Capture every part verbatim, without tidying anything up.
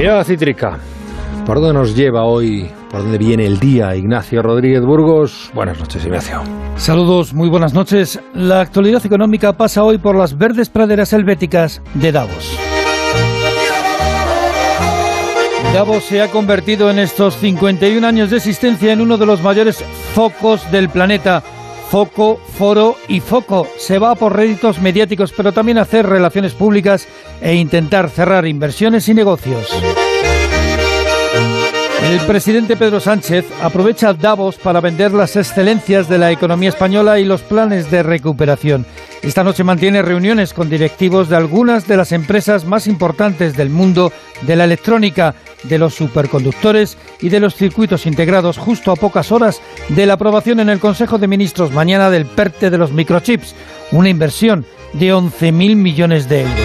Mirada cítrica. ¿Por dónde nos lleva hoy? ¿Por dónde viene el día? Ignacio Rodríguez Burgos. Buenas noches, Ignacio. Saludos, muy buenas noches. La actualidad económica pasa hoy por las verdes praderas helvéticas de Davos. Davos se ha convertido en estos cincuenta y un años de existencia en uno de los mayores focos del planeta. Foco, foro y foco. Se va por réditos mediáticos, pero también a hacer relaciones públicas e intentar cerrar inversiones y negocios. El presidente Pedro Sánchez aprovecha Davos para vender las excelencias de la economía española y los planes de recuperación. Esta noche mantiene reuniones con directivos de algunas de las empresas más importantes del mundo de la electrónica, de los superconductores y de los circuitos integrados, justo a pocas horas de la aprobación en el Consejo de Ministros mañana del PERTE de los microchips, una inversión de once mil millones de euros.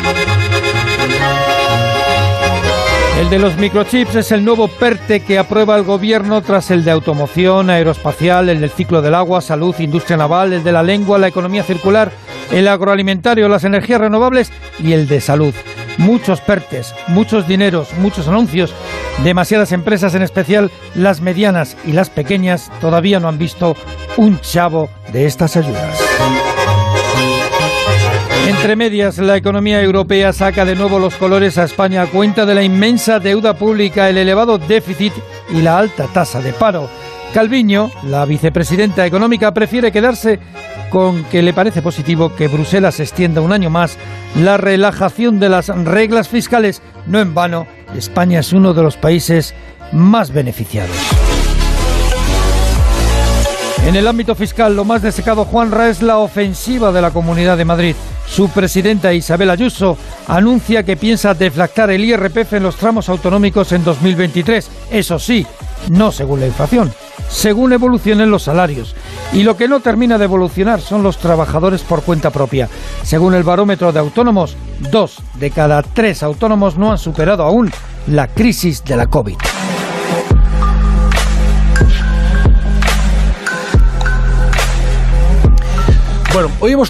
El de los microchips es el nuevo PERTE que aprueba el Gobierno tras el de automoción, aeroespacial, el del ciclo del agua, salud, industria naval, el de la lengua, la economía circular, el agroalimentario, las energías renovables y el de salud. Muchos PERTES, muchos dineros, muchos anuncios. Demasiadas empresas, en especial las medianas y las pequeñas, todavía no han visto un chavo de estas ayudas. Entre medias, la economía europea saca de nuevo los colores a España a cuenta de la inmensa deuda pública, el elevado déficit y la alta tasa de paro. Calviño, la vicepresidenta económica, prefiere quedarse con que le parece positivo que Bruselas extienda un año más la relajación de las reglas fiscales. No en vano, España es uno de los países más beneficiados. En el ámbito fiscal, lo más destacado, Juanra, es la ofensiva de la Comunidad de Madrid. Su presidenta Isabel Ayuso anuncia que piensa deflactar el I R P F en los tramos autonómicos en dos mil veintitrés. Eso sí, no según la inflación, según evolucionen los salarios. Y lo que no termina de evolucionar son los trabajadores por cuenta propia. Según el barómetro de autónomos, dos de cada tres autónomos no han superado aún la crisis de la COVID. Bueno, hoy hemos